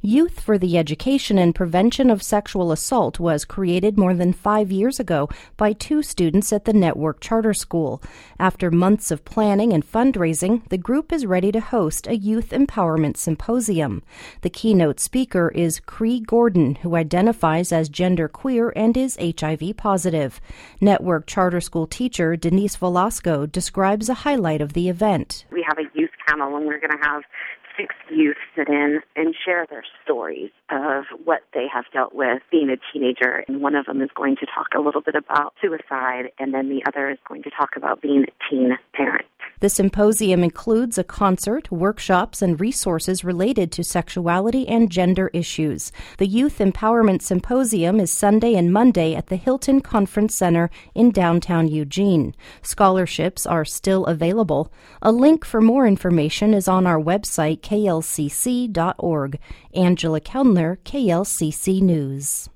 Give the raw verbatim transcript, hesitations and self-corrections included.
Youth for the Education and Prevention of Sexual Assault was created more than five years ago by two students at the Network Charter School. After months of planning and fundraising, the group is ready to host a youth empowerment symposium. The keynote speaker is Cree Gordon, who identifies as genderqueer and is H I V positive. Network Charter School teacher Denise Velasco describes a highlight of the event. We have a youth panel, and we're going to have six youth sit in and share their stories of what they have dealt with being a teenager. And one of them is going to talk a little bit about suicide, and then the other is going to talk about being a teen parent. The symposium includes a concert, workshops, and resources related to sexuality and gender issues. The Youth Empowerment Symposium is Sunday and Monday at the Hilton Conference Center in downtown Eugene. Scholarships are still available. A link for more information is on our website, K L C C dot org. Angela Kellner, K L C C News.